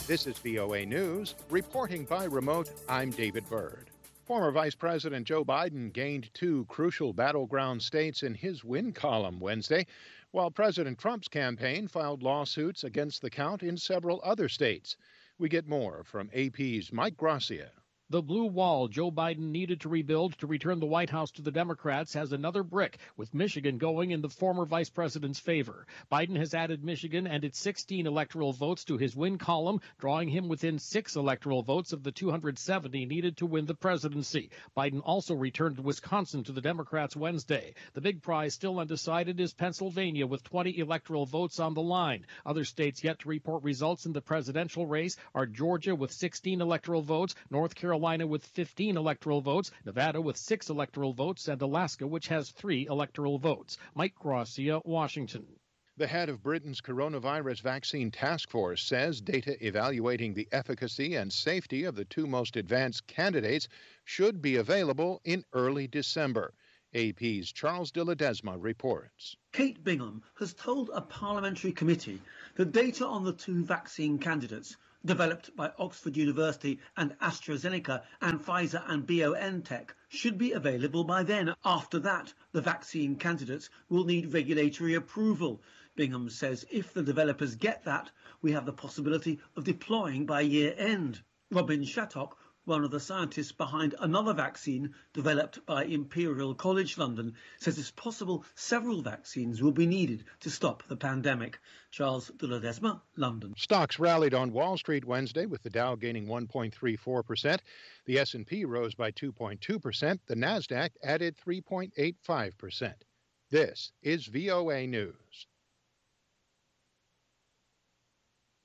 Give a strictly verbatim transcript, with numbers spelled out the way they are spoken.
This is V O A News. Reporting by remote, I'm David Byrd. Former Vice President Joe Biden gained two crucial battleground states in his win column Wednesday, while President Trump's campaign filed lawsuits against the count in several other states. We get more from A P's Mike Gracia. The blue wall Joe Biden needed to rebuild to return the White House to the Democrats has another brick, with Michigan going in the former vice president's favor. Biden has added Michigan and its sixteen electoral votes to his win column, drawing him within six electoral votes of the two hundred seventy needed to win the presidency. Biden also returned Wisconsin to the Democrats Wednesday. The big prize still undecided is Pennsylvania, with twenty electoral votes on the line. Other states yet to report results in the presidential race are Georgia with sixteen electoral votes, North Carolina Carolina with fifteen electoral votes, Nevada with six electoral votes, and Alaska, which has three electoral votes. Mike Gracia, Washington. The head of Britain's coronavirus vaccine task force says data evaluating the efficacy and safety of the two most advanced candidates should be available in early December. A P's Charles de Ledesma reports. Kate Bingham has told a parliamentary committee that data on the two vaccine candidates developed by Oxford University and AstraZeneca and Pfizer and BioNTech should be available by then. After that, the vaccine candidates will need regulatory approval. Bingham says if the developers get that, we have the possibility of deploying by year end. Robin Shattock, one of the scientists behind another vaccine developed by Imperial College London, says it's possible several vaccines will be needed to stop the pandemic. Charles de Ledesma, London. Stocks rallied on Wall Street Wednesday, with the Dow gaining one point three four percent. The S and P rose by two point two percent. The Nasdaq added three point eight five percent. This is V O A News.